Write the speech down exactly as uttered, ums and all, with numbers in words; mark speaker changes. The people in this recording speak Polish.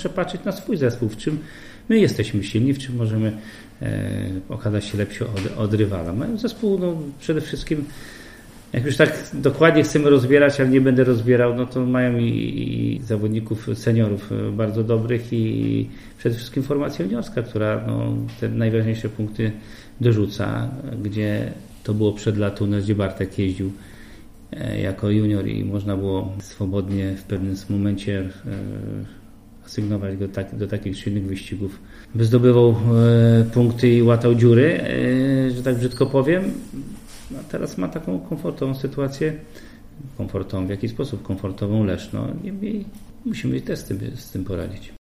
Speaker 1: trzeba patrzeć na swój zespół, w czym my jesteśmy silni, w czym możemy e, okazać się lepsi od, od rywala. Mają zespół no, przede wszystkim, jak już tak dokładnie chcemy rozbierać, ale nie będę rozbierał, no to mają i, i zawodników, seniorów bardzo dobrych i przede wszystkim formacja juniorska, która no, te najważniejsze punkty dorzuca, gdzie to było przed laty, gdzie Bartek jeździł jako junior i można było swobodnie w pewnym momencie asygnować go tak, do takich czy innych wyścigów, by zdobywał punkty i łatał dziury, że tak brzydko powiem. A teraz ma taką komfortową sytuację, komfortową w jaki sposób, komfortową Leszno i musimy też z tym, z tym poradzić.